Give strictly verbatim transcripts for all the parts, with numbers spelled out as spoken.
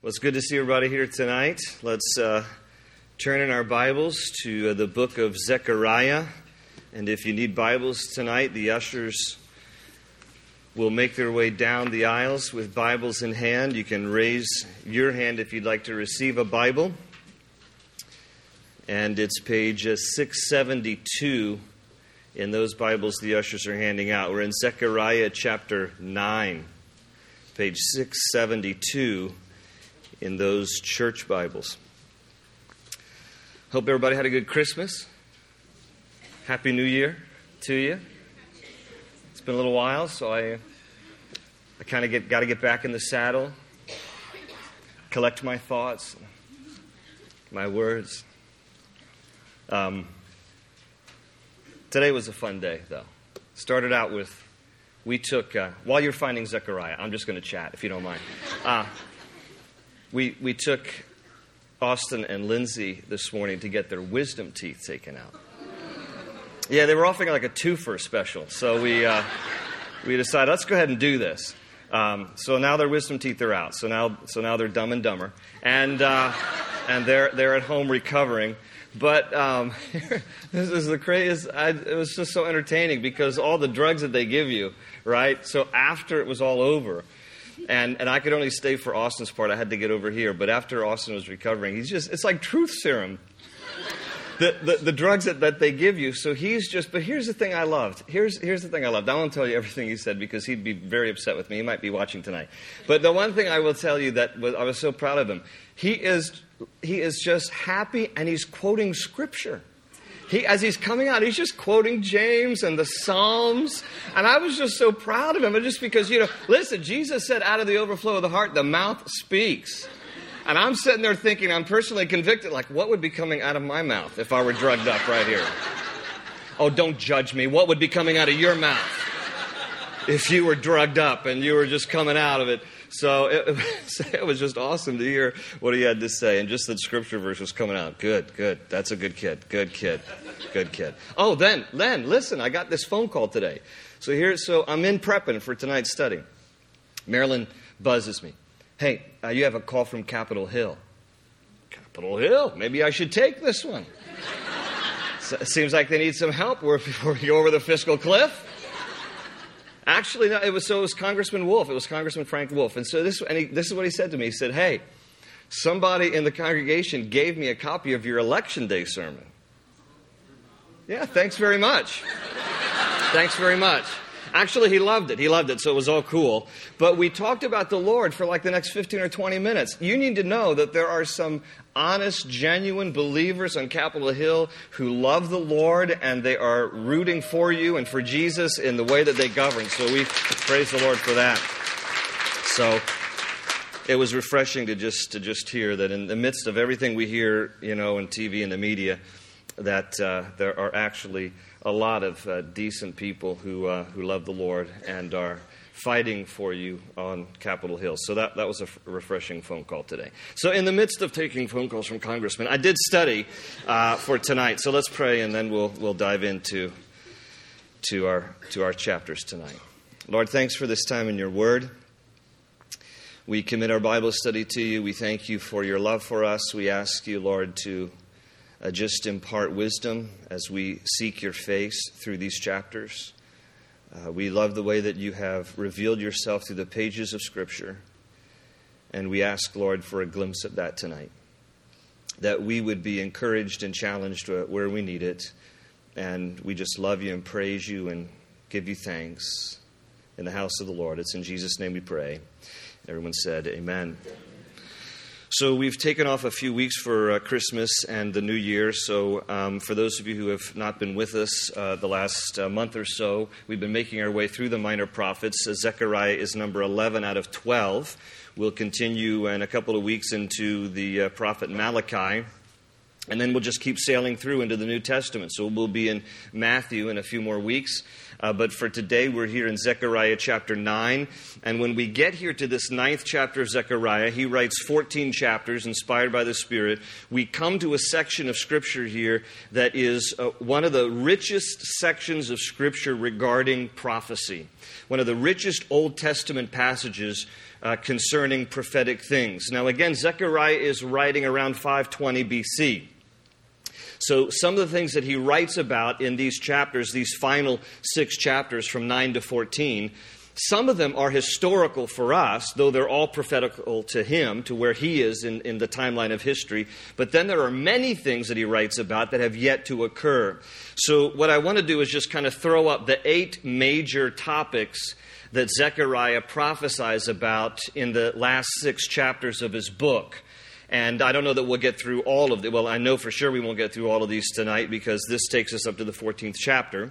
Well, it's good to see everybody here tonight. Let's uh, turn in our Bibles to uh, the book of Zechariah. And if you need Bibles tonight, the ushers will make their way down the aisles with Bibles in hand. You can raise your hand if you'd like to receive a Bible. And it's page uh, six seventy-two in those Bibles the ushers are handing out. We're in Zechariah chapter nine, page six seventy-two. In those church Bibles. Hope everybody had a good Christmas. Happy New Year to you. It's been a little while, so I, I kind of get got to get back in the saddle, collect my thoughts, my words. Um, today was a fun day, though. Started out with, we took, uh, while you're finding Zechariah, I'm just going to chat, if you don't mind. Uh, We we took Austin and Lindsay this morning to get their wisdom teeth taken out. Yeah, they were offering like a twofer special, so we uh, we decided let's go ahead and do this. Um, so now their wisdom teeth are out. So now so now they're dumb and dumber, and uh, and they're they're at home recovering. But um, this is the craziest. I, it was just so entertaining because all the drugs that they give you, right? So after it was all over. And and I could only stay for Austin's part. I had to get over here. But after Austin was recovering, he's just, it's like truth serum. The the, the drugs that, that they give you. So he's just, but here's the thing I loved. Here's here's the thing I loved. I won't tell you everything he said because he'd be very upset with me. He might be watching tonight. But the one thing I will tell you that was, I was so proud of him. He is he is just happy and he's quoting Scripture. He, as he's coming out, he's just quoting James and the Psalms. And I was just so proud of him. And just because, you know, listen, Jesus said out of the overflow of the heart, the mouth speaks. And I'm sitting there thinking, I'm personally convicted, like, what would be coming out of my mouth if I were drugged up right here? Oh, don't judge me. What would be coming out of your mouth if you were drugged up and you were just coming out of it? So it, it was just awesome to hear what he had to say. And just that scripture verse was coming out. Good, good. That's a good kid. Good kid. Good kid. Oh, then, Len, listen, I got this phone call today. So here, so I'm in prepping for tonight's study. Marilyn buzzes me. Hey, uh, you have a call from Capitol Hill. Capitol Hill? Maybe I should take this one. So it seems like they need some help before we go over the fiscal cliff. Actually, no, it was so it was Congressman Wolf. It was Congressman Frank Wolf. And so this and he, this is what he said to me. He said, hey, somebody in the congregation gave me a copy of your Election Day sermon. Yeah, thanks very much. Thanks very much. Actually, he loved it. He loved it, so it was all cool. But we talked about the Lord for like the next fifteen or twenty minutes. You need to know that there are some honest, genuine believers on Capitol Hill who love the Lord, and they are rooting for you and for Jesus in the way that they govern. So we praise the Lord for that. So it was refreshing to just to just hear that in the midst of everything we hear, you know, on T V and the media, that uh, there are actually a lot of uh, decent people who uh, who love the Lord and are fighting for you on Capitol Hill. So that, that was a f- refreshing phone call today. So in the midst of taking phone calls from congressmen, I did study uh, for tonight. So let's pray and then we'll we'll dive into to our to our chapters tonight. Lord, thanks for this time in your word. We commit our Bible study to you. We thank you for your love for us. We ask you, Lord, to Uh, just impart wisdom as we seek your face through these chapters. Uh, we love the way that you have revealed yourself through the pages of Scripture. And we ask, Lord, for a glimpse of that tonight. That we would be encouraged and challenged where we need it. And we just love you and praise you and give you thanks in the house of the Lord. It's in Jesus' name we pray. Everyone said, amen. So we've taken off a few weeks for uh, Christmas and the New Year. So um, for those of you who have not been with us uh, the last uh, month or so, we've been making our way through the minor prophets. Uh, Zechariah is number eleven out of twelve. We'll continue in a couple of weeks into the uh, prophet Malachi. And then we'll just keep sailing through into the New Testament. So we'll be in Matthew in a few more weeks. Uh, but for today, we're here in Zechariah chapter nine. And when we get here to this ninth chapter of Zechariah, he writes fourteen chapters inspired by the Spirit. We come to a section of Scripture here that is uh, one of the richest sections of Scripture regarding prophecy. One of the richest Old Testament passages uh, concerning prophetic things. Now again, Zechariah is writing around five twenty B C. So some of the things that he writes about in these chapters, these final six chapters from nine to fourteen, some of them are historical for us, though they're all prophetical to him, to where he is in, in the timeline of history. But then there are many things that he writes about that have yet to occur. So what I want to do is just kind of throw up the eight major topics that Zechariah prophesies about in the last six chapters of his book. And I don't know that we'll get through all of them. Well, I know for sure we won't get through all of these tonight because this takes us up to the fourteenth chapter.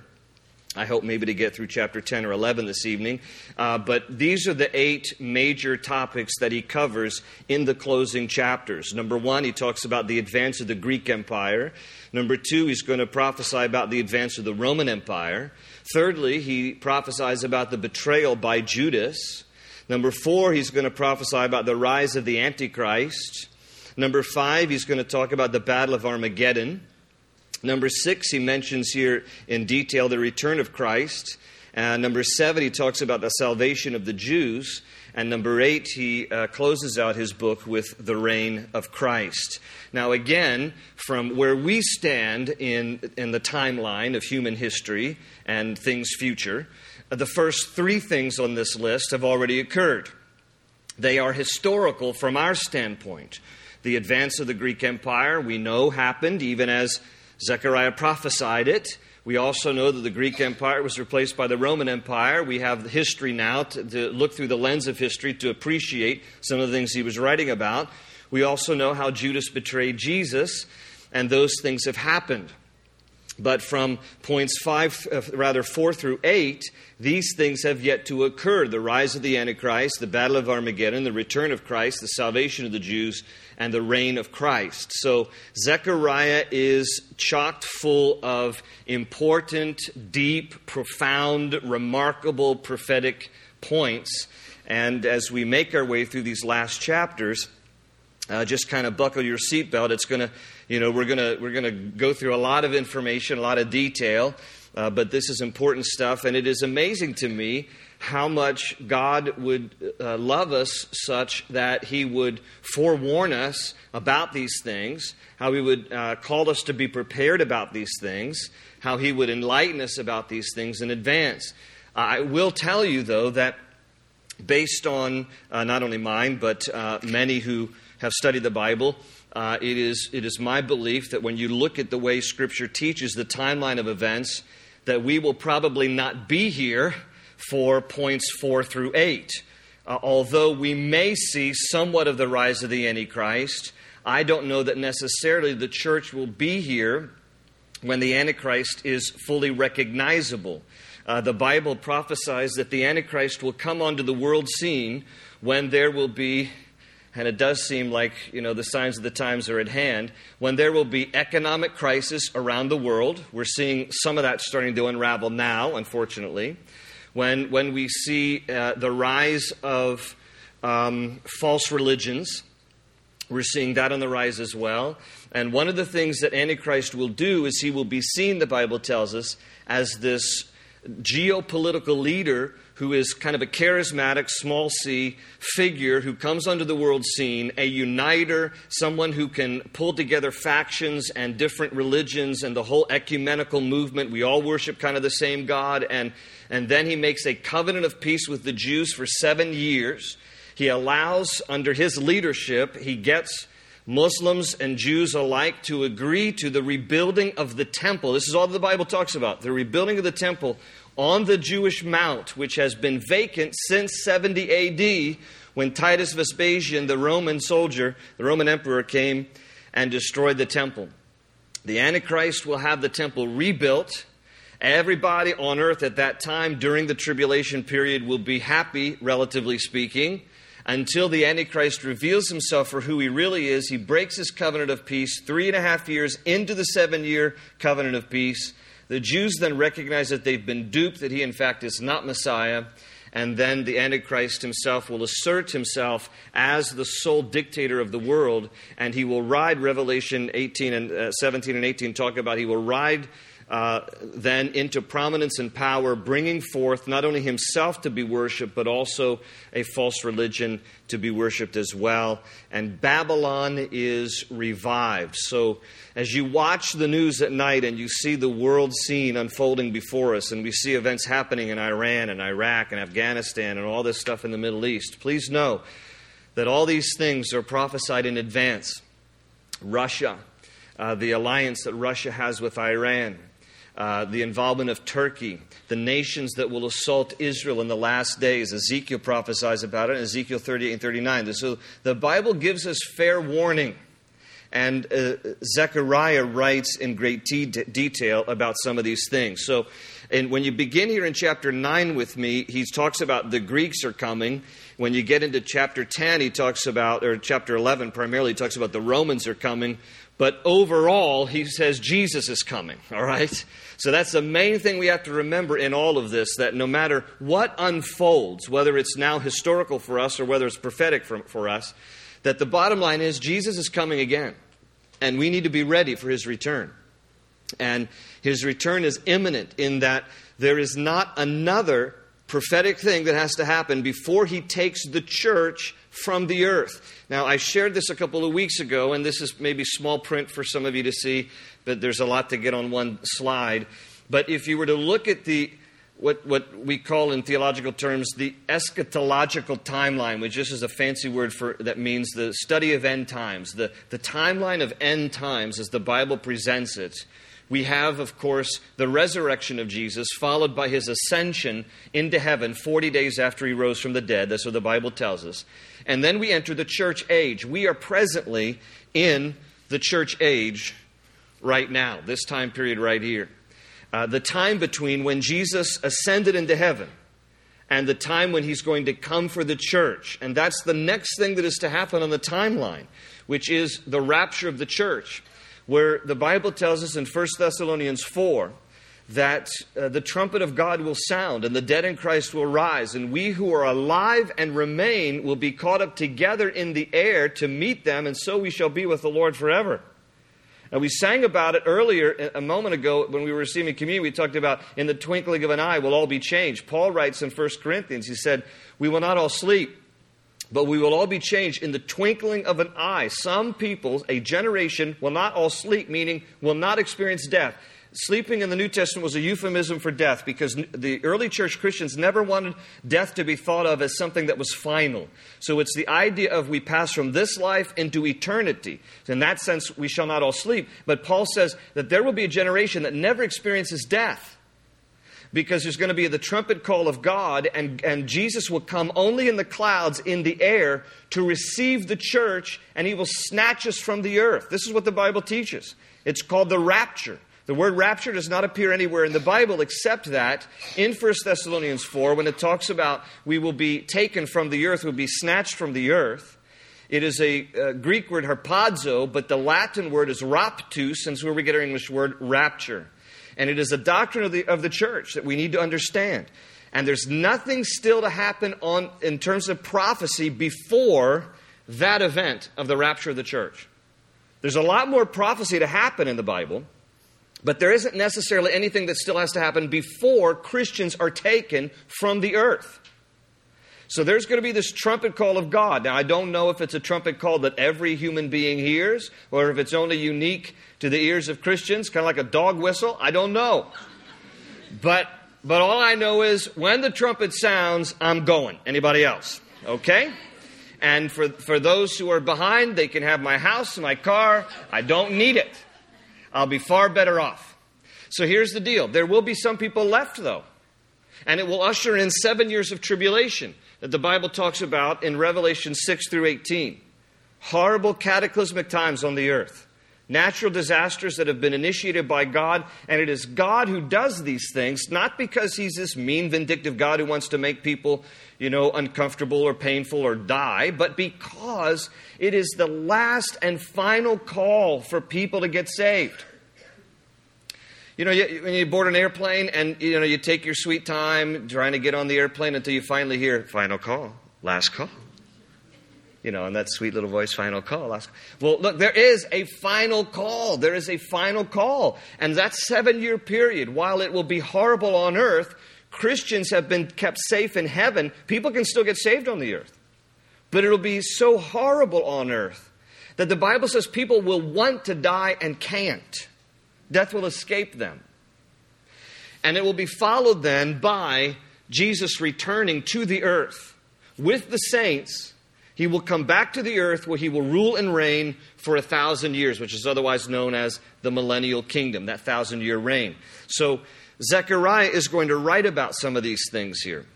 I hope maybe to get through chapter ten or eleven this evening. Uh, but these are the eight major topics that he covers in the closing chapters. Number one, he talks about the advance of the Greek Empire. Number two, he's going to prophesy about the advance of the Roman Empire. Thirdly, he prophesies about the betrayal by Judas. Number four, he's going to prophesy about the rise of the Antichrist. Number five, he's going to talk about the Battle of Armageddon. Number six, he mentions here in detail the return of Christ. And number seven, he talks about the salvation of the Jews. And number eight, he uh, closes out his book with the reign of Christ. Now again, from where we stand in, in the timeline of human history and things future, the first three things on this list have already occurred. They are historical from our standpoint. The advance of the Greek Empire, we know, happened even as Zechariah prophesied it. We also know that the Greek Empire was replaced by the Roman Empire. We have the history now to, to look through the lens of history to appreciate some of the things he was writing about. We also know how Judas betrayed Jesus, and those things have happened. But from points five, uh, rather four through eight, these things have yet to occur. The rise of the Antichrist, the Battle of Armageddon, the return of Christ, the salvation of the Jews, and the reign of Christ. So Zechariah is chock full of important, deep, profound, remarkable prophetic points. And as we make our way through these last chapters, uh, just kind of buckle your seatbelt. It's going to, you know, we're going to we're going to go through a lot of information, a lot of detail. Uh, but this is important stuff, and it is amazing to me how much God would uh, love us such that He would forewarn us about these things, how He would uh, call us to be prepared about these things, how He would enlighten us about these things in advance. I will tell you, though, that based on uh, not only mine, but uh, many who have studied the Bible, uh, it is it is my belief that when you look at the way Scripture teaches the timeline of events, that we will probably not be here for points four through eight. Uh, although we may see somewhat of the rise of the Antichrist, I don't know that necessarily the church will be here when the Antichrist is fully recognizable. Uh, the Bible prophesies that the Antichrist will come onto the world scene when there will be, and it does seem like, you know, the signs of the times are at hand, when there will be economic crisis around the world. We're seeing some of that starting to unravel now, unfortunately. When, when we see uh, the rise of um, false religions, we're seeing that on the rise as well. And one of the things that Antichrist will do is he will be seen, the Bible tells us, as this geopolitical leader who is kind of a charismatic, small c figure who comes onto the world scene, a uniter, someone who can pull together factions and different religions and the whole ecumenical movement. We all worship kind of the same God. And, and then he makes a covenant of peace with the Jews for seven years. He allows, under his leadership, he gets Muslims and Jews alike to agree to the rebuilding of the temple. This is all the Bible talks about, the rebuilding of the temple on the Jewish Mount, which has been vacant since seventy A D, when Titus Vespasian, the Roman soldier, the Roman emperor, came and destroyed the temple. The Antichrist will have the temple rebuilt. Everybody on earth at that time during the tribulation period will be happy, relatively speaking, until the Antichrist reveals himself for who he really is. He breaks his covenant of peace three and a half years into the seven-year covenant of peace. The Jews then recognize that they've been duped, that he in fact is not Messiah, and then the Antichrist himself will assert himself as the sole dictator of the world, and he will ride, Revelation eighteen and uh, seventeen and eighteen talk about, he will ride uh, then into prominence and power, bringing forth not only himself to be worshipped, but also a false religion to be worshipped as well. And Babylon is revived. So as you watch the news at night and you see the world scene unfolding before us, and we see events happening in Iran and Iraq and Afghanistan and all this stuff in the Middle East, please know that all these things are prophesied in advance. Russia, uh, the alliance that Russia has with Iran, uh, the involvement of Turkey, the nations that will assault Israel in the last days. Ezekiel prophesies about it in Ezekiel thirty-eight and thirty-nine. So the Bible gives us fair warning. And uh, Zechariah writes in great de- detail about some of these things. So and when you begin here in chapter nine with me, he talks about the Greeks are coming. When you get into chapter ten, he talks about, or chapter eleven primarily, he talks about the Romans are coming. But overall, he says Jesus is coming, all right? So that's the main thing we have to remember in all of this, that no matter what unfolds, whether it's now historical for us or whether it's prophetic for, for us, that the bottom line is Jesus is coming again. And we need to be ready for his return. And his return is imminent in that there is not another prophetic thing that has to happen before he takes the church from the earth. Now, I shared this a couple of weeks ago, and this is maybe small print for some of you to see, but there's a lot to get on one slide. But if you were to look at the what, what we call in theological terms the eschatological timeline, which just is a fancy word for that means the study of end times, the, the timeline of end times as the Bible presents it, we have, of course, the resurrection of Jesus, followed by his ascension into heaven forty days after he rose from the dead. That's what the Bible tells us. And then we enter the church age. We are presently in the church age right now, this time period right here. Uh, the time between when Jesus ascended into heaven and the time when he's going to come for the church. And that's the next thing that is to happen on the timeline, which is the rapture of the church, where the Bible tells us in First Thessalonians four that uh, the trumpet of God will sound and the dead in Christ will rise, and we who are alive and remain will be caught up together in the air to meet them, and so we shall be with the Lord forever. And we sang about it earlier a moment ago when we were receiving communion. We talked about in the twinkling of an eye we'll all be changed. Paul writes in First Corinthians, he said, we will not all sleep, but we will all be changed in the twinkling of an eye. Some people, a generation, will not all sleep, meaning will not experience death. Sleeping in the New Testament was a euphemism for death because the early church Christians never wanted death to be thought of as something that was final. So it's the idea of we pass from this life into eternity. In that sense, we shall not all sleep. But Paul says that there will be a generation that never experiences death, because there's going to be the trumpet call of God, and, and Jesus will come only in the clouds in the air to receive the church, and he will snatch us from the earth. This is what the Bible teaches. It's called the rapture. The word rapture does not appear anywhere in the Bible except that in First Thessalonians four, when it talks about we will be taken from the earth, we'll be snatched from the earth. It is a uh, Greek word harpazo, but the Latin word is raptus, and so where we get our English word rapture. And it is a doctrine of the, of the church that we need to understand. And there's nothing still to happen on in terms of prophecy before that event of the rapture of the church. There's a lot more prophecy to happen in the Bible, but there isn't necessarily anything that still has to happen before Christians are taken from the earth. So there's going to be this trumpet call of God. Now, I don't know if it's a trumpet call that every human being hears, or if it's only unique to the ears of Christians, kind of like a dog whistle. I don't know. But but all I know is when the trumpet sounds, I'm going. Anybody else? Okay? And for, for those who are behind, they can have my house, my car. I don't need it. I'll be far better off. So here's the deal. There will be some people left, though. And it will usher in seven years of tribulation that the Bible talks about in Revelation six through eighteen. Horrible cataclysmic times on the earth. Natural disasters that have been initiated by God. And it is God who does these things, not because he's this mean, vindictive God who wants to make people, you know, uncomfortable or painful or die, but because it is the last and final call for people to get saved. You know, you, when you board an airplane and, you know, you take your sweet time trying to get on the airplane until you finally hear, final call, last call. You know, and that sweet little voice, final call. Last call. Well, look, there is a final call. There is a final call. And that seven-year period, while it will be horrible on earth, Christians have been kept safe in heaven. People can still get saved on the earth. But it'll be so horrible on earth that the Bible says people will want to die and can't. Death will escape them. And it will be followed then by Jesus returning to the earth with the saints. He will come back to the earth where he will rule and reign for a thousand years, which is otherwise known as the millennial kingdom, that thousand-year reign. So Zechariah is going to write about some of these things here.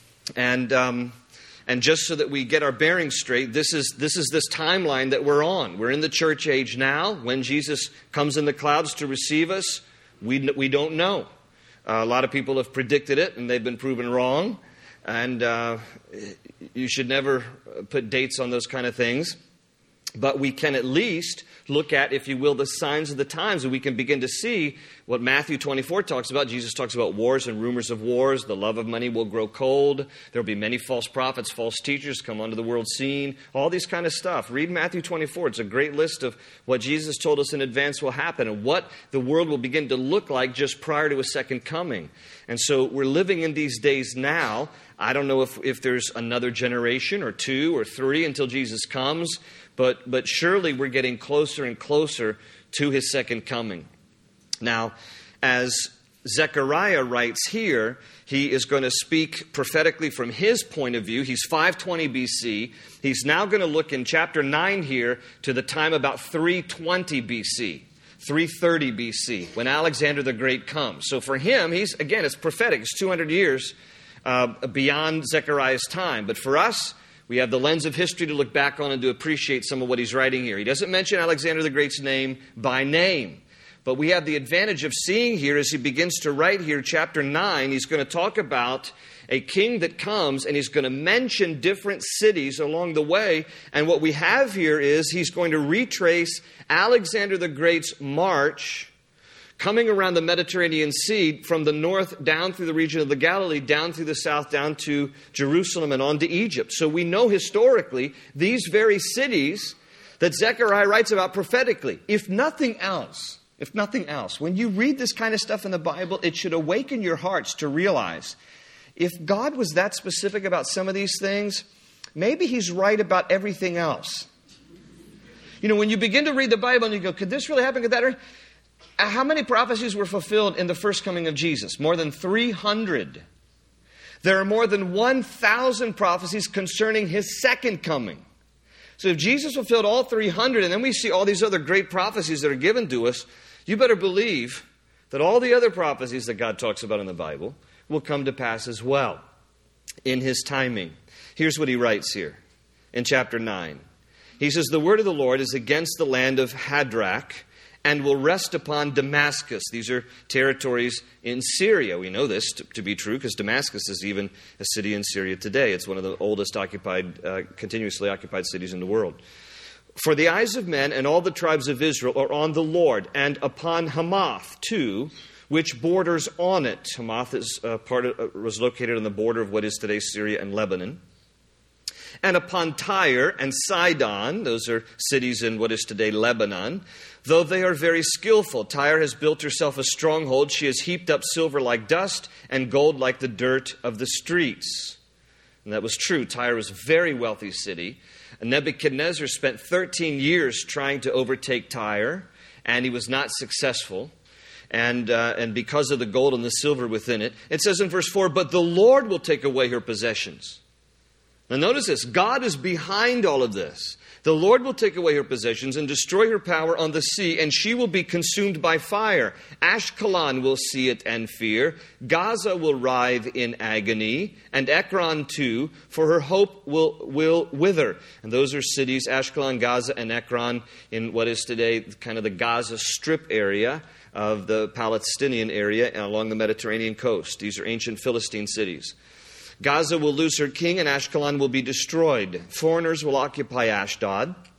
And um, and just so that we get our bearings straight, this is this is this timeline that we're on. We're in the church age now. When Jesus comes in the clouds to receive us, we, we don't know. Uh, a lot of people have predicted it, and they've been proven wrong. And uh, you should never put dates on those kind of things. But we can at least look at, if you will, the signs of the times, and we can begin to see what Matthew twenty-four talks about. Jesus talks about wars and rumors of wars. The love of money will grow cold. There will be many false prophets, false teachers come onto the world scene. All these kind of stuff. Read Matthew twenty-four. It's a great list of what Jesus told us in advance will happen and what the world will begin to look like just prior to his second coming. And so we're living in these days now. I don't know if, if there's another generation or two or three until Jesus comes, but, but surely we're getting closer and closer to his second coming. Now, as Zechariah writes here, he is going to speak prophetically from his point of view. He's five twenty B C. He's now going to look in chapter nine here to the time about three twenty B C. three thirty B C, when Alexander the Great comes. So for him, he's again, it's prophetic. It's two hundred years uh, beyond Zechariah's time. But for us, we have the lens of history to look back on and to appreciate some of what he's writing here. He doesn't mention Alexander the Great's name by name. But we have the advantage of seeing here, as he begins to write here, chapter nine, he's going to talk about a king that comes, and he's going to mention different cities along the way. And what we have here is he's going to retrace Alexander the Great's march, coming around the Mediterranean Sea from the north down through the region of the Galilee, down through the south, down to Jerusalem and on to Egypt. So we know historically these very cities that Zechariah writes about prophetically. If nothing else, if nothing else, when you read this kind of stuff in the Bible, it should awaken your hearts to realize if God was that specific about some of these things, maybe he's right about everything else. You know, when you begin to read the Bible and you go, could this really happen? Could that? How many prophecies were fulfilled in the first coming of Jesus? More than three hundred. There are more than one thousand prophecies concerning his second coming. So if Jesus fulfilled all three hundred, and then we see all these other great prophecies that are given to us, you better believe that all the other prophecies that God talks about in the Bible will come to pass as well in his timing. Here's what he writes here in chapter nine. He says, the word of the Lord is against the land of Hadrach and will rest upon Damascus. These are territories in Syria. We know this to, to be true because Damascus is even a city in Syria today. It's one of the oldest occupied, uh, continuously occupied cities in the world. For the eyes of men and all the tribes of Israel are on the Lord, and upon Hamath too, which borders on it. Hamath is uh, part of, uh, was located on the border of what is today Syria and Lebanon. And upon Tyre and Sidon, those are cities in what is today Lebanon, though they are very skillful. Tyre has built herself a stronghold. She has heaped up silver like dust and gold like the dirt of the streets. And that was true. Tyre was a very wealthy city. And Nebuchadnezzar spent thirteen years trying to overtake Tyre, and he was not successful. And uh, and because of the gold and the silver within it, it says in verse four, but the Lord will take away her possessions. Now notice this, God is behind all of this. The Lord will take away her possessions and destroy her power on the sea, and she will be consumed by fire. Ashkelon will see it and fear. Gaza will writhe in agony, and Ekron too, for her hope will, will wither. And those are cities, Ashkelon, Gaza, and Ekron, in what is today kind of the Gaza Strip area of the Palestinian area along the Mediterranean coast. These are ancient Philistine cities. Gaza will lose her king, and Ashkelon will be destroyed. Foreigners will occupy Ashdod.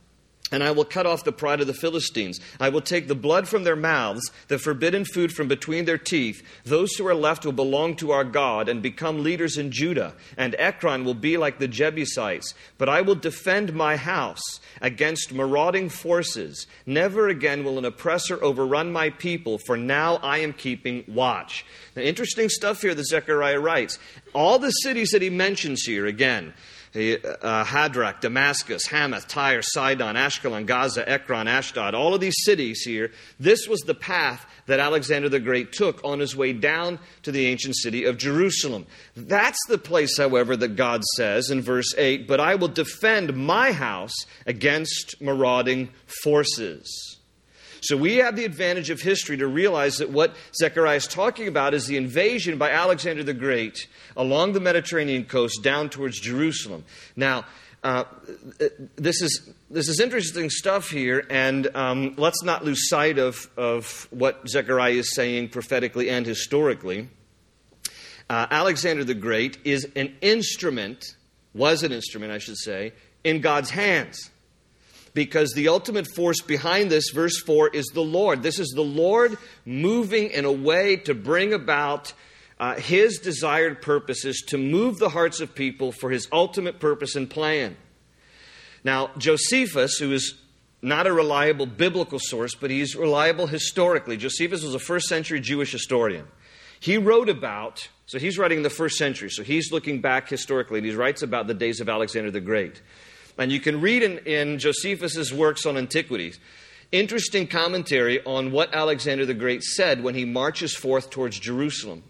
And I will cut off the pride of the Philistines. I will take the blood from their mouths, the forbidden food from between their teeth. Those who are left will belong to our God and become leaders in Judah. And Ekron will be like the Jebusites. But I will defend my house against marauding forces. Never again will an oppressor overrun my people, for now I am keeping watch. Now, interesting stuff here that Zechariah writes. All the cities that he mentions here, again, Uh, Hadrach, Damascus, Hamath, Tyre, Sidon, Ashkelon, Gaza, Ekron, Ashdod, all of these cities here, this was the path that Alexander the Great took on his way down to the ancient city of Jerusalem. That's the place, however, that God says in verse eight, but I will defend my house against marauding forces. So we have the advantage of history to realize that what Zechariah is talking about is the invasion by Alexander the Great along the Mediterranean coast down towards Jerusalem. Now, uh, this is this is interesting stuff here, and um, let's not lose sight of, of what Zechariah is saying prophetically and historically. Uh, Alexander the Great is an instrument, was an instrument, I should say, in God's hands. Because the ultimate force behind this, verse four, is the Lord. This is the Lord moving in a way to bring about uh, His desired purposes, to move the hearts of people for His ultimate purpose and plan. Now, Josephus, who is not a reliable biblical source, but he's reliable historically. Josephus was a first century Jewish historian. He wrote about, so he's writing in the first century, so he's looking back historically, and he writes about the days of Alexander the Great. And you can read in, in Josephus' works on antiquities, interesting commentary on what Alexander the Great said when he marches forth towards Jerusalem.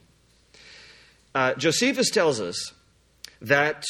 Uh, Josephus tells us that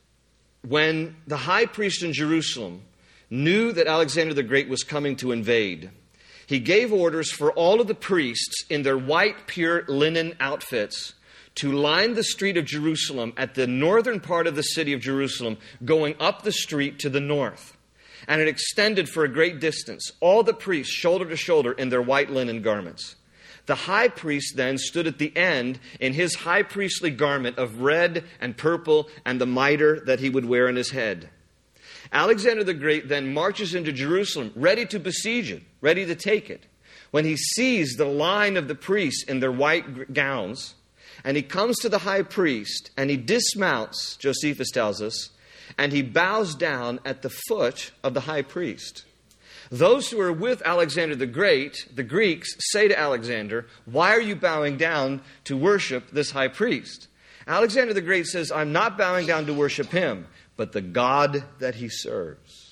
when the high priest in Jerusalem knew that Alexander the Great was coming to invade, he gave orders for all of the priests in their white, pure linen outfits to line the street of Jerusalem at the northern part of the city of Jerusalem, going up the street to the north. And it extended for a great distance, all the priests shoulder to shoulder in their white linen garments. The high priest then stood at the end in his high priestly garment of red and purple and the mitre that he would wear on his head. Alexander the Great then marches into Jerusalem, ready to besiege it, ready to take it. When he sees the line of the priests in their white gowns, and he comes to the high priest, and he dismounts, Josephus tells us, and he bows down at the foot of the high priest. Those who are with Alexander the Great, the Greeks, say to Alexander, "Why are you bowing down to worship this high priest?" Alexander the Great says, "I'm not bowing down to worship him, but the God that he serves."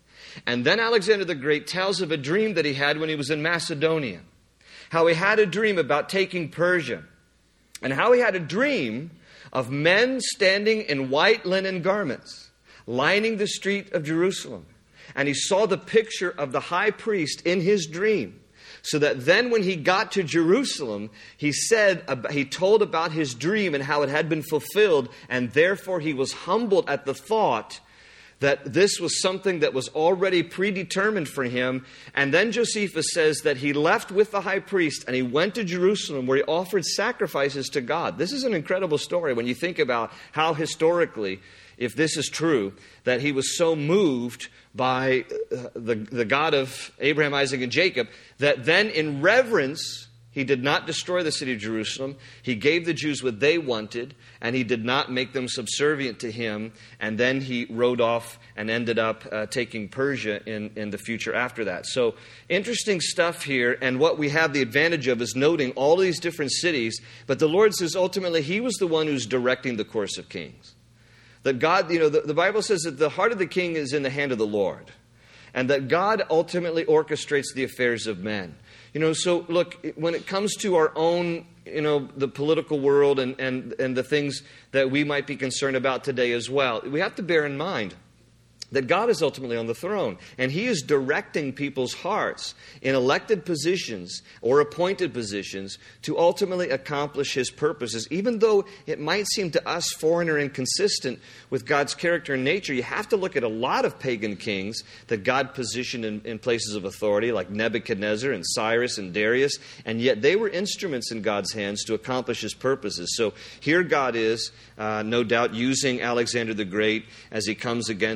And then Alexander the Great tells of a dream that he had when he was in Macedonia. How he had a dream about taking Persia. And how he had a dream of men standing in white linen garments, lining the street of Jerusalem. And he saw the picture of the high priest in his dream. So that then when he got to Jerusalem, he said, he told about his dream and how it had been fulfilled. And therefore he was humbled at the thought that this was something that was already predetermined for him. And then Josephus says that he left with the high priest and he went to Jerusalem where he offered sacrifices to God. This is an incredible story when you think about how historically, if this is true, that he was so moved by the, the God of Abraham, Isaac, and Jacob, that then in reverence, he did not destroy the city of Jerusalem. He gave the Jews what they wanted, and he did not make them subservient to him. And then he rode off and ended up uh, taking Persia in, in the future after that. So interesting stuff here. And what we have the advantage of is noting all these different cities. But the Lord says ultimately he was the one who's directing the course of kings. That God, you know, the, the Bible says that the heart of the king is in the hand of the Lord. And that God ultimately orchestrates the affairs of men. You know, so look, when it comes to our own, you know, the political world and, and, and the things that we might be concerned about today as well, we have to bear in mind that God is ultimately on the throne. And He is directing people's hearts in elected positions or appointed positions to ultimately accomplish His purposes. Even though it might seem to us foreign or inconsistent with God's character and nature, you have to look at a lot of pagan kings that God positioned in, in places of authority, like Nebuchadnezzar and Cyrus and Darius, and yet they were instruments in God's hands to accomplish His purposes. So here God is, uh, no doubt, using Alexander the Great as he comes against uh,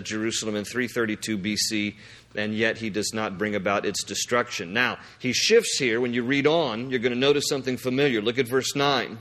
Jerusalem in three thirty-two B C, and yet he does not bring about its destruction. Now, he shifts here. When you read on, you're going to notice something familiar. Look at verse nine.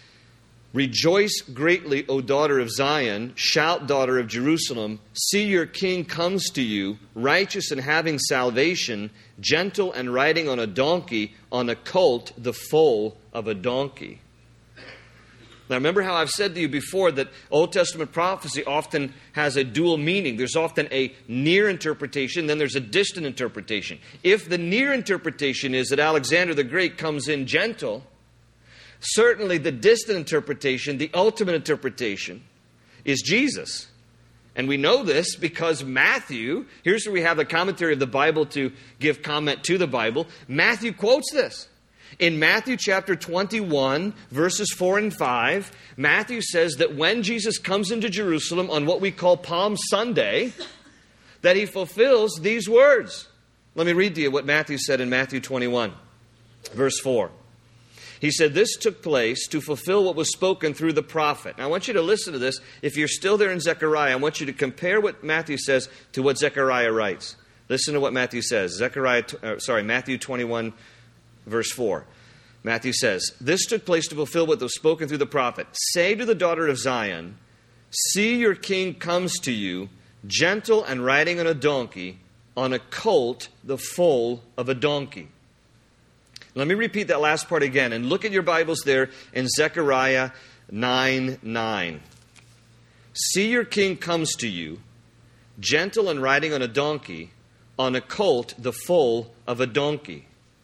Rejoice greatly, O daughter of Zion. Shout, daughter of Jerusalem. See, your king comes to you, righteous and having salvation, gentle and riding on a donkey, on a colt, the foal of a donkey. Now, remember how I've said to you before that Old Testament prophecy often has a dual meaning. There's often a near interpretation, then there's a distant interpretation. If the near interpretation is that Alexander the Great comes in gentle, certainly the distant interpretation, the ultimate interpretation, is Jesus. And we know this because Matthew, here's where we have the commentary of the Bible to give comment to the Bible. Matthew quotes this. In Matthew chapter twenty-one, verses four and five, Matthew says that when Jesus comes into Jerusalem on what we call Palm Sunday, that he fulfills these words. Let me read to you what Matthew said in Matthew twenty-one, verse four. He said, this took place to fulfill what was spoken through the prophet. Now, I want you to listen to this. If you're still there in Zechariah, I want you to compare what Matthew says to what Zechariah writes. Listen to what Matthew says. Zechariah, uh, sorry, Matthew twenty-one, verse four. Matthew says, this took place to fulfill what was spoken through the prophet. Say to the daughter of Zion, see, your king comes to you, gentle and riding on a donkey, on a colt, the foal of a donkey. Let me repeat that last part again, and look at your Bibles there in Zechariah nine nine. See, your king comes to you, gentle and riding on a donkey, on a colt, the foal of a donkey.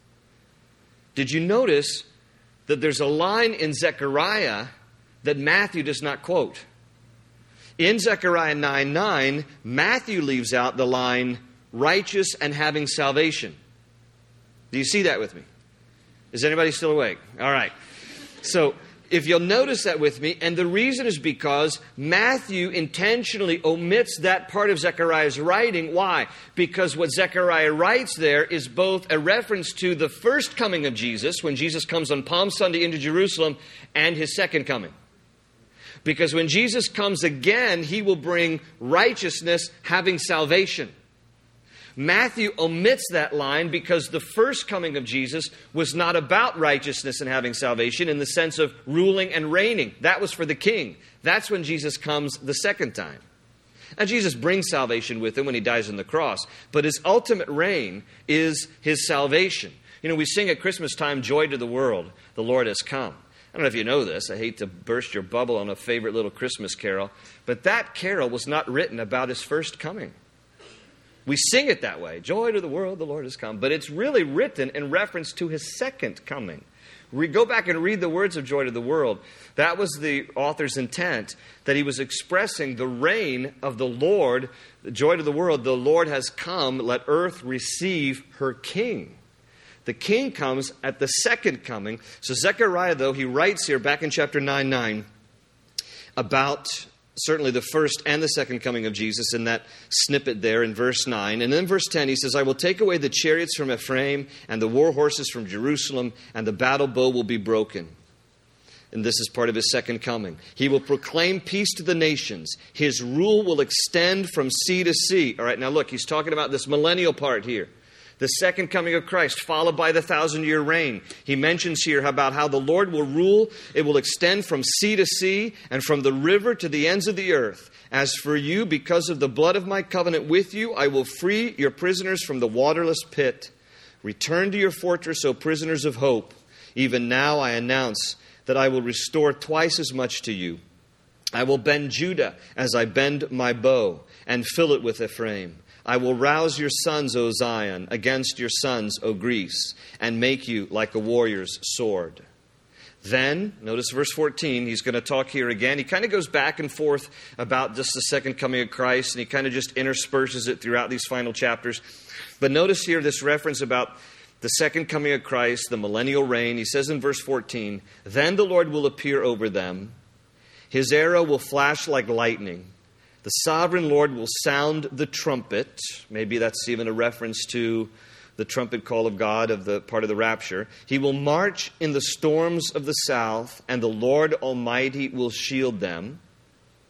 Did you notice that there's a line in Zechariah that Matthew does not quote? In Zechariah nine nine, Matthew leaves out the line, righteous and having salvation. Do you see that with me? Is anybody still awake? All right. So, if you'll notice that with me, and the reason is because Matthew intentionally omits that part of Zechariah's writing. Why? Because what Zechariah writes there is both a reference to the first coming of Jesus, when Jesus comes on Palm Sunday into Jerusalem, and his second coming. Because when Jesus comes again, he will bring righteousness, having salvation. Matthew omits that line because the first coming of Jesus was not about righteousness and having salvation in the sense of ruling and reigning. That was for the king. That's when Jesus comes the second time. Now, Jesus brings salvation with him when he dies on the cross, but his ultimate reign is his salvation. You know, we sing at Christmas time, joy to the world, the Lord has come. I don't know if you know this. I hate to burst your bubble on a favorite little Christmas carol, but that carol was not written about his first coming. We sing it that way. Joy to the world, the Lord has come. But it's really written in reference to his second coming. We go back and read the words of Joy to the World. That was the author's intent, that he was expressing the reign of the Lord. Joy to the world, the Lord has come. Let earth receive her king. The king comes at the second coming. So Zechariah, though, he writes here back in chapter nine nine about certainly the first and the second coming of Jesus in that snippet there in verse nine. And then verse ten, he says, I will take away the chariots from Ephraim and the war horses from Jerusalem, and the battle bow will be broken. And this is part of his second coming. He will proclaim peace to the nations. His rule will extend from sea to sea. All right, now look, he's talking about this millennial part here. The second coming of Christ, followed by the thousand-year reign. He mentions here about how the Lord will rule. It will extend from sea to sea and from the river to the ends of the earth. As for you, because of the blood of my covenant with you, I will free your prisoners from the waterless pit. Return to your fortress, O prisoners of hope. Even now I announce that I will restore twice as much to you. I will bend Judah as I bend my bow, and fill it with Ephraim. I will rouse your sons, O Zion, against your sons, O Greece, and make you like a warrior's sword. Then, notice verse fourteen, he's going to talk here again. He kind of goes back and forth about just the second coming of Christ, and he kind of just intersperses it throughout these final chapters. But notice here this reference about the second coming of Christ, the millennial reign. He says in verse fourteen, then the Lord will appear over them. His arrow will flash like lightning. The sovereign Lord will sound the trumpet. Maybe that's even a reference to the trumpet call of God of the part of the rapture. He will march in the storms of the south, and the Lord Almighty will shield them.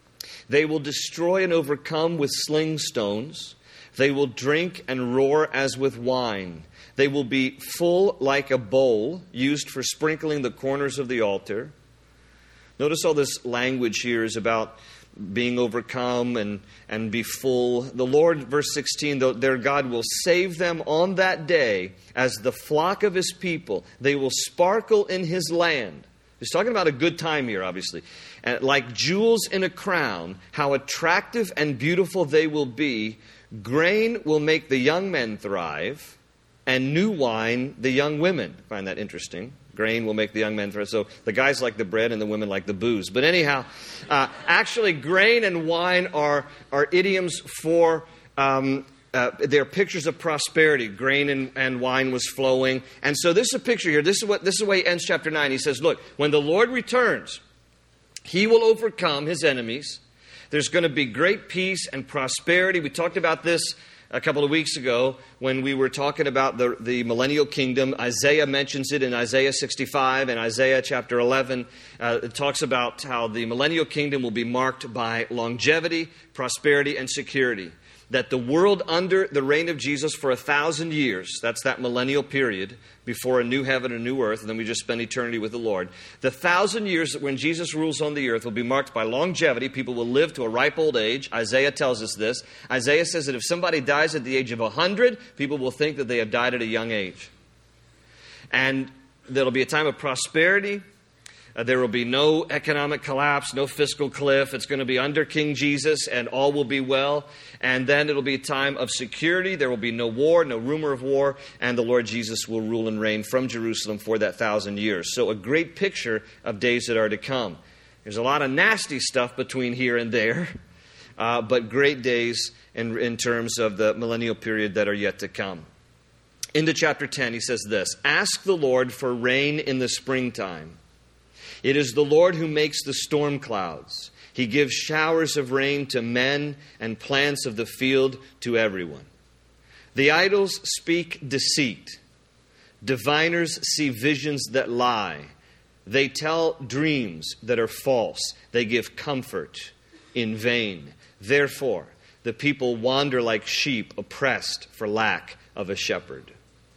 They will destroy and overcome with sling stones. They will drink and roar as with wine. They will be full like a bowl used for sprinkling the corners of the altar. Notice all this language here is about being overcome and, and be full. The Lord, verse sixteen, their God will save them on that day as the flock of His people. They will sparkle in His land. He's talking about a good time here, obviously. And like jewels in a crown, how attractive and beautiful they will be. Grain will make the young men thrive, and new wine the young women. I find that interesting. Grain will make the young men thrive. So the guys like the bread and the women like the booze. But anyhow, uh, actually grain and wine are, are idioms for, um, uh, they're pictures of prosperity. Grain and, and wine was flowing. And so this is a picture here. This is what this is the way he ends chapter nine. He says, look, when the Lord returns, He will overcome His enemies. There's going to be great peace and prosperity. We talked about this a couple of weeks ago when we were talking about the, the millennial kingdom. Isaiah mentions it in Isaiah sixty-five and Isaiah chapter eleven. Uh, it talks about how the millennial kingdom will be marked by longevity, prosperity, and security. That the world under the reign of Jesus for a thousand years, that's that millennial period, before a new heaven and a new earth, and then we just spend eternity with the Lord. The thousand years when Jesus rules on the earth will be marked by longevity. People will live to a ripe old age. Isaiah tells us this. Isaiah says that if somebody dies at the age of one hundred, people will think that they have died at a young age. And there'll be a time of prosperity. Uh, there will be no economic collapse, no fiscal cliff. It's going to be under King Jesus, and all will be well. And then it'll be a time of security. There will be no war, no rumor of war, and the Lord Jesus will rule and reign from Jerusalem for that thousand years. So a great picture of days that are to come. There's a lot of nasty stuff between here and there, uh, but great days in, in terms of the millennial period that are yet to come. Into chapter ten, he says this, "Ask the Lord for rain in the springtime. It is the Lord who makes the storm clouds. He gives showers of rain to men and plants of the field to everyone. The idols speak deceit. Diviners see visions that lie. They tell dreams that are false. They give comfort in vain. Therefore, the people wander like sheep, oppressed for lack of a shepherd."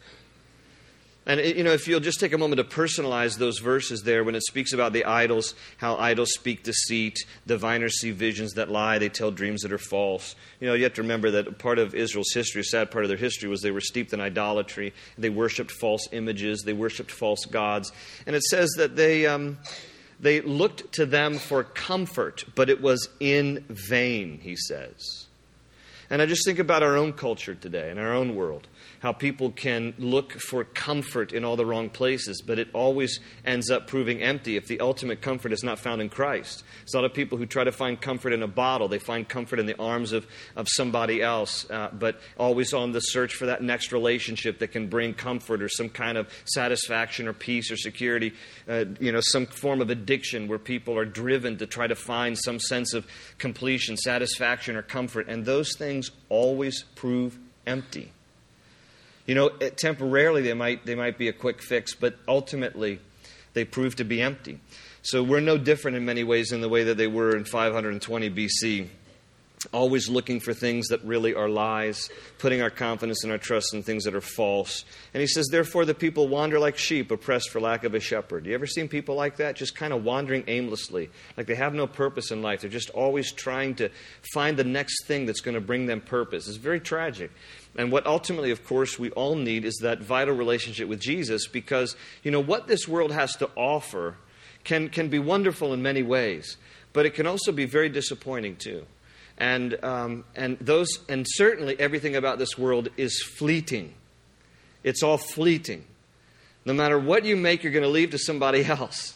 And, you know, if you'll just take a moment to personalize those verses there when it speaks about the idols, how idols speak deceit, diviners see visions that lie, they tell dreams that are false. You know, you have to remember that part of Israel's history, a sad part of their history, was they were steeped in idolatry. They worshipped false images. They worshipped false gods. And it says that they, um, they looked to them for comfort, but it was in vain, he says. And I just think about our own culture today, in our own world. How people can look for comfort in all the wrong places, but it always ends up proving empty if the ultimate comfort is not found in Christ. There's a lot of people who try to find comfort in a bottle. They find comfort in the arms of, of somebody else, uh, but always on the search for that next relationship that can bring comfort or some kind of satisfaction or peace or security, uh, you know, some form of addiction where people are driven to try to find some sense of completion, satisfaction, or comfort. And those things always prove empty. You know, temporarily they might they might be a quick fix, but ultimately they prove to be empty. So we're no different in many ways in the way that they were in five hundred twenty B C. Always looking for things that really are lies, putting our confidence and our trust in things that are false. And he says, therefore the people wander like sheep, oppressed for lack of a shepherd. You ever seen people like that? Just kind of wandering aimlessly, like they have no purpose in life. They're just always trying to find the next thing that's going to bring them purpose. It's very tragic. And what ultimately, of course, we all need is that vital relationship with Jesus, because, you know, what this world has to offer can, can be wonderful in many ways, but it can also be very disappointing too. And um, and those and certainly everything about this world is fleeting. It's all fleeting. No matter what you make, you're going to leave to somebody else.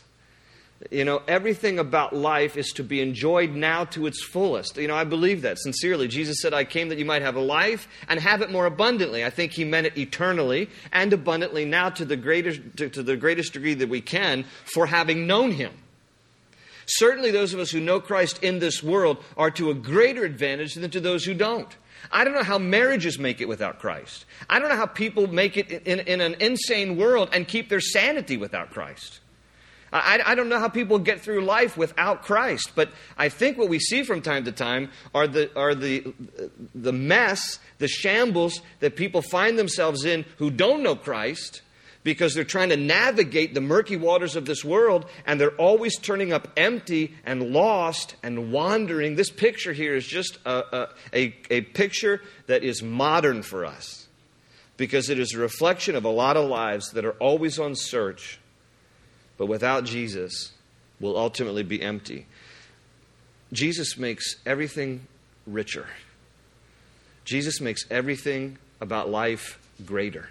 You know, everything about life is to be enjoyed now to its fullest. You know, I believe that sincerely. Jesus said, "I came that you might have a life and have it more abundantly." I think he meant it eternally and abundantly now to the greatest to, to the greatest degree that we can for having known him. Certainly those of us who know Christ in this world are to a greater advantage than to those who don't. I don't know how marriages make it without Christ. I don't know how people make it in, in an insane world and keep their sanity without Christ. I, I don't know how people get through life without Christ, but I think what we see from time to time are the are the the mess, the shambles that people find themselves in who don't know Christ, because they're trying to navigate the murky waters of this world, and they're always turning up empty and lost and wandering. This picture here is just a, a, a picture that is modern for us, because it is a reflection of a lot of lives that are always on search, but without Jesus will ultimately be empty. Jesus makes everything richer. Jesus makes everything about life greater.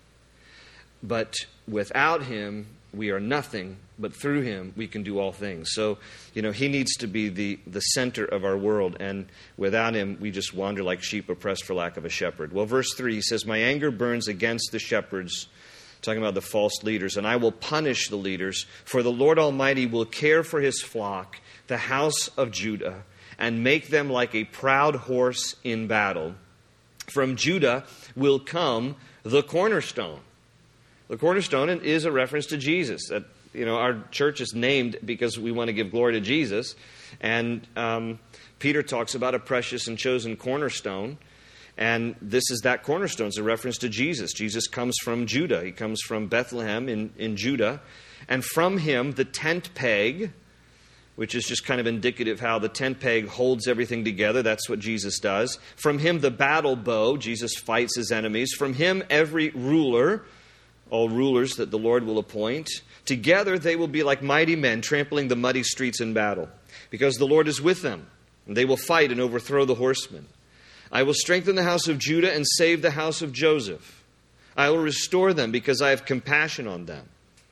But without Him, we are nothing. But through Him, we can do all things. So, you know, He needs to be the, the center of our world. And without Him, we just wander like sheep oppressed for lack of a shepherd. Well, verse three, he says, my anger burns against the shepherds, talking about the false leaders, and I will punish the leaders, for the Lord Almighty will care for His flock, the house of Judah, and make them like a proud horse in battle. From Judah will come the cornerstone. The cornerstone is a reference to Jesus. That, you know, our church is named because we want to give glory to Jesus. And um, Peter talks about a precious and chosen cornerstone. And this is that cornerstone. It's a reference to Jesus. Jesus comes from Judah. He comes from Bethlehem in, in Judah. And from him, the tent peg, which is just kind of indicative how the tent peg holds everything together. That's what Jesus does. From him, the battle bow. Jesus fights his enemies. From him, every ruler, all rulers that the Lord will appoint. Together they will be like mighty men trampling the muddy streets in battle, because the Lord is with them, and they will fight and overthrow the horsemen. I will strengthen the house of Judah and save the house of Joseph. I will restore them because I have compassion on them.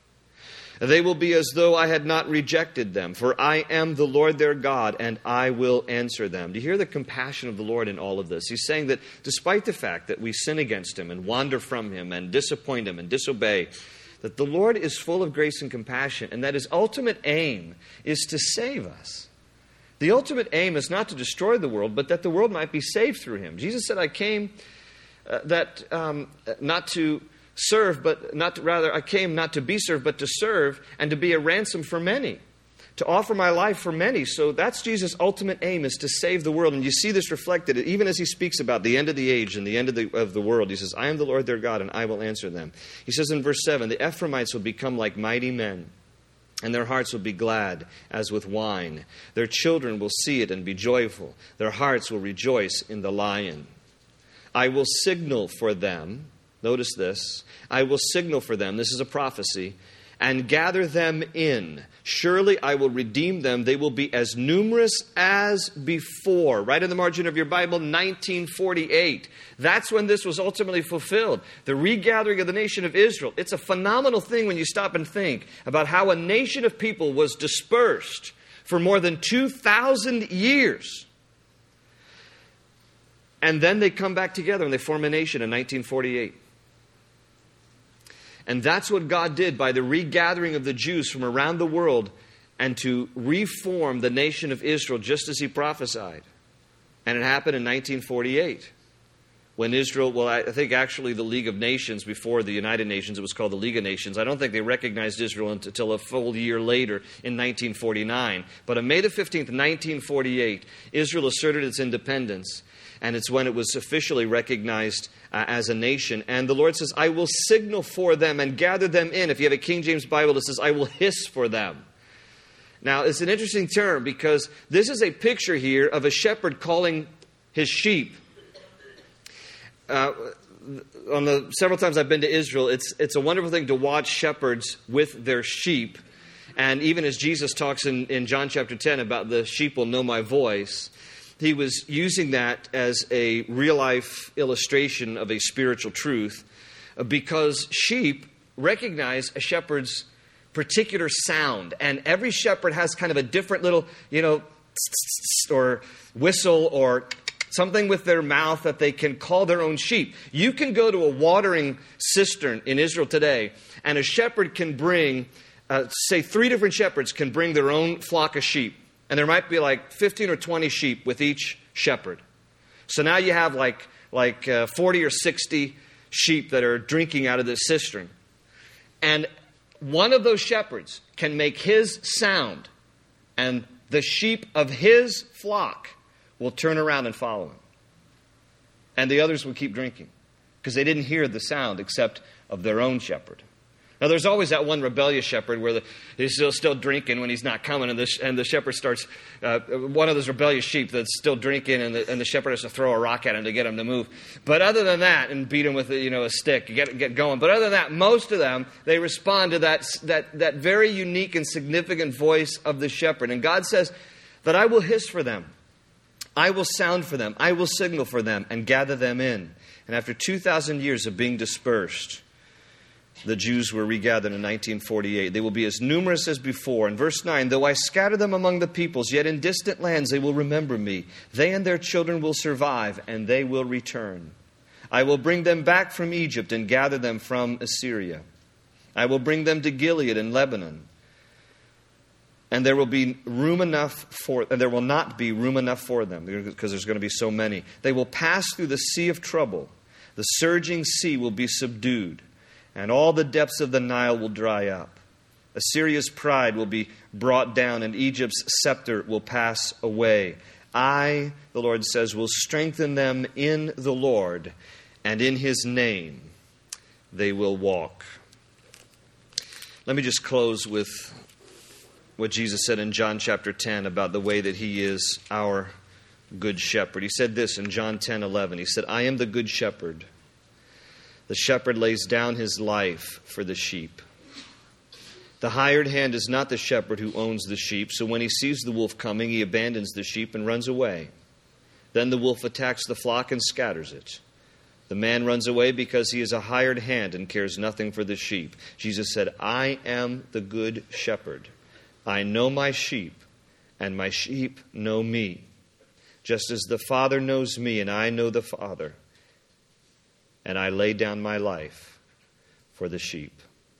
They will be as though I had not rejected them, for I am the Lord their God, and I will answer them. Do you hear the compassion of the Lord in all of this? He's saying that despite the fact that we sin against Him and wander from Him and disappoint Him and disobey, that the Lord is full of grace and compassion, and that His ultimate aim is to save us. The ultimate aim is not to destroy the world, but that the world might be saved through Him. Jesus said, I came uh, that um, not to serve, but not to, rather, I came not to be served, but to serve and to be a ransom for many, to offer my life for many. So that's Jesus' ultimate aim, is to save the world. And you see this reflected even as He speaks about the end of the age and the end of the, of the world. He says, I am the Lord their God, and I will answer them. He says in verse seven, the Ephraimites will become like mighty men, and their hearts will be glad as with wine. Their children will see it and be joyful. Their hearts will rejoice in the Lion. I will signal for them. Notice this. I will signal for them. This is a prophecy. And gather them in. Surely I will redeem them. They will be as numerous as before. Right in the margin of your Bible, nineteen forty-eight. That's when this was ultimately fulfilled. The regathering of the nation of Israel. It's a phenomenal thing when you stop and think about how a nation of people was dispersed for more than two thousand years. And then they come back together and they form a nation in nineteen forty-eight. And that's what God did by the regathering of the Jews from around the world, and to reform the nation of Israel just as He prophesied. And it happened in nineteen forty-eight. When Israel, well, I think actually the League of Nations, before the United Nations, it was called the League of Nations. I don't think they recognized Israel until a full year later in nineteen forty-nine. But on May the fifteenth, nineteen forty-eight, Israel asserted its independence. And it's when it was officially recognized uh, as a nation. And the Lord says, I will signal for them and gather them in. If you have a King James Bible, it says, I will hiss for them. Now, it's an interesting term, because this is a picture here of a shepherd calling his sheep. Uh, on the several times I've been to Israel, it's it's a wonderful thing to watch shepherds with their sheep. And even as Jesus talks in, in John chapter ten about the sheep will know my voice, He was using that as a real-life illustration of a spiritual truth, because sheep recognize a shepherd's particular sound. And every shepherd has kind of a different little, you know, or whistle or something with their mouth that they can call their own sheep. You can go to a watering cistern in Israel today, and a shepherd can bring, uh, say three different shepherds can bring their own flock of sheep. And there might be like fifteen or twenty sheep with each shepherd. So now you have like, like uh, forty or sixty sheep that are drinking out of this cistern. And one of those shepherds can make his sound, and the sheep of his flock will turn around and follow him. And the others will keep drinking because they didn't hear the sound except of their own shepherd. Now, there's always that one rebellious shepherd where the, he's still, still drinking when he's not coming, and the, and the shepherd starts, uh, one of those rebellious sheep that's still drinking, and the, and the shepherd has to throw a rock at him to get him to move. But other than that, and beat him with you know a stick, get get going. But other than that, most of them, they respond to that, that, that very unique and significant voice of the shepherd. And God says that I will hiss for them. I will sound for them. I will signal for them and gather them in. And after two thousand years of being dispersed, the Jews were regathered in nineteen forty-eight. They will be as numerous as before. In verse nine, though I scatter them among the peoples, yet in distant lands they will remember me. They and their children will survive, and they will return. I will bring them back from Egypt and gather them from Assyria. I will bring them to Gilead and Lebanon. And there will be room enough for, and there will not be room enough for them, because there's going to be so many. They will pass through the sea of trouble. The surging sea will be subdued, and all the depths of the Nile will dry up. Assyria's pride will be brought down, and Egypt's scepter will pass away. I, the Lord says, will strengthen them in the Lord, and in His name they will walk. Let me just close with what Jesus said in John chapter ten about the way that He is our good shepherd. He said this in John ten eleven. He said, I am the good shepherd. The shepherd lays down his life for the sheep. The hired hand is not the shepherd who owns the sheep, so when he sees the wolf coming, he abandons the sheep and runs away. Then the wolf attacks the flock and scatters it. The man runs away because he is a hired hand and cares nothing for the sheep. Jesus said, I am the good shepherd. I know my sheep, and my sheep know me, just as the Father knows me, and I know the Father, and I lay down my life for the sheep.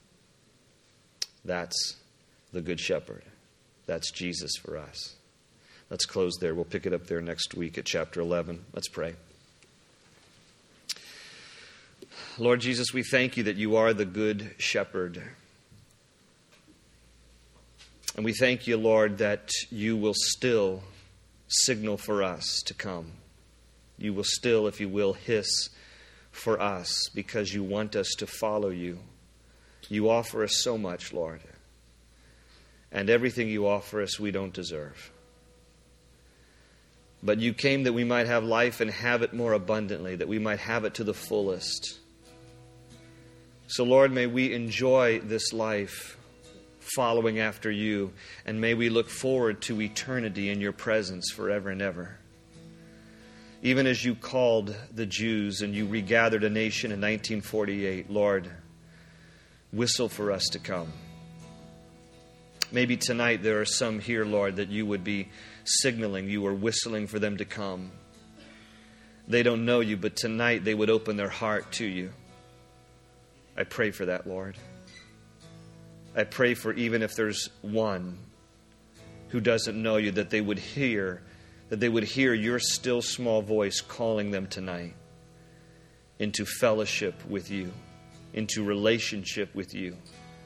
That's the Good Shepherd. That's Jesus for us. Let's close there. We'll pick it up there next week at chapter eleven. Let's pray. Lord Jesus, we thank you that you are the Good Shepherd. And we thank you, Lord, that you will still signal for us to come. You will still, if you will, hiss for us because you want us to follow you. You offer us so much, Lord. And everything you offer us, we don't deserve. But you came that we might have life and have it more abundantly, that we might have it to the fullest. So, Lord, may we enjoy this life following after you, and may we look forward to eternity in your presence forever and ever. Even as you called the Jews and you regathered a nation in nineteen forty-eight, Lord, whistle for us to come. Maybe tonight there are some here, Lord, that you would be signaling, you are whistling for them to come. They don't know you, but tonight they would open their heart to you. I pray for that, Lord. I pray for even if there's one who doesn't know you, that they would hear, that they would hear your still small voice calling them tonight into fellowship with you, into relationship with you.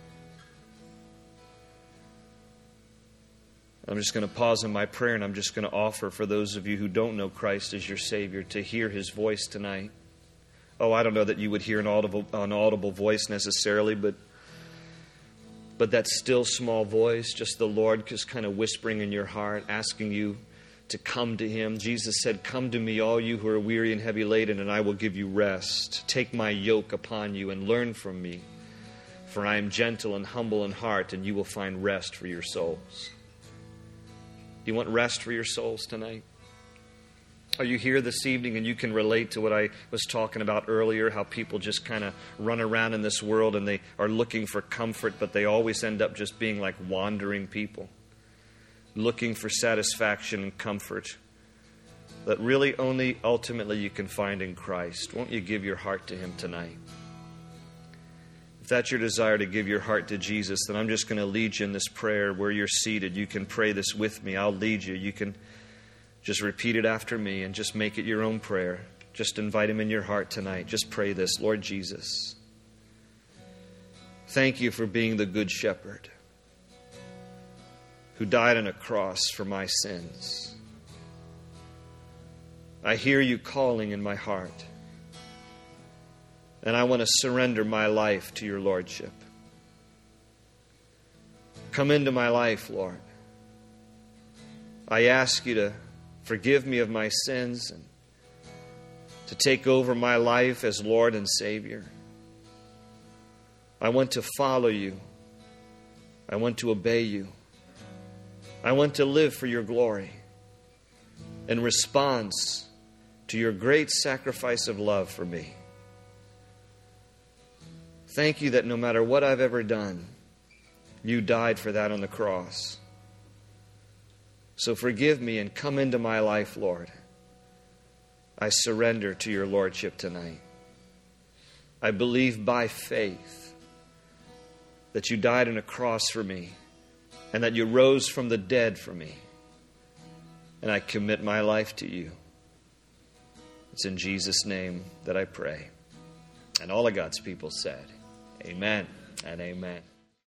I'm just going to pause in my prayer, and I'm just going to offer for those of you who don't know Christ as your Savior to hear His voice tonight. Oh, I don't know that you would hear an audible, an audible voice necessarily, but But that still small voice, just the Lord just kind of whispering in your heart, asking you to come to Him. Jesus said, come to me, all you who are weary and heavy laden, and I will give you rest. Take my yoke upon you and learn from me. For I am gentle and humble in heart, and you will find rest for your souls. Do you want rest for your souls tonight? Are you here this evening and you can relate to what I was talking about earlier, how people just kind of run around in this world and they are looking for comfort, but they always end up just being like wandering people, looking for satisfaction and comfort that really only ultimately you can find in Christ. Won't you give your heart to Him tonight? If that's your desire to give your heart to Jesus, then I'm just going to lead you in this prayer where you're seated. You can pray this with me. I'll lead you. You can just repeat it after me and just make it your own prayer. Just invite Him in your heart tonight. Just pray this. Lord Jesus, Thank you for being the good shepherd who died on a cross for my sins. I hear you calling in my heart, and I want to surrender my life to your lordship. Come into my life, Lord. I ask you to forgive me of my sins and to take over my life as Lord and Savior. I want to follow you. I want to obey you. I want to live for your glory in response to your great sacrifice of love for me. Thank you that no matter what I've ever done, you died for that on the cross. So forgive me and come into my life, Lord. I surrender to your lordship tonight. I believe by faith that you died on a cross for me and that you rose from the dead for me. And I commit my life to you. It's in Jesus' name that I pray. And all of God's people said, amen and amen.